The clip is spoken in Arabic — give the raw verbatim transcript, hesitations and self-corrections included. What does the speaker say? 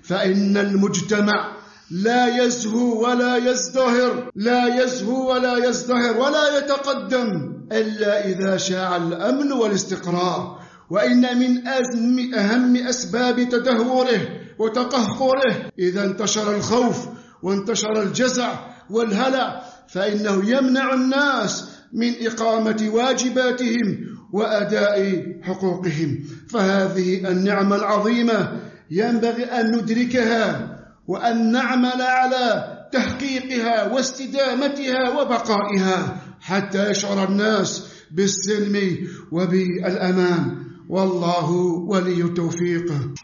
فإن المجتمع لا يزهو ولا يزدهر لا يزهو ولا يزدهر ولا يتقدم إلا إذا شاع الأمن والاستقرار. وإن من أهم أسباب تدهوره وتقهقره إذا انتشر الخوف وانتشر الجزع والهلع، فإنه يمنع الناس من إقامة واجباتهم وأداء حقوقهم. فهذه النعمة العظيمة ينبغي أن ندركها وأن نعمل على تحقيقها واستدامتها وبقائها حتى يشعر الناس بالسلم وبالأمان، والله ولي التوفيق.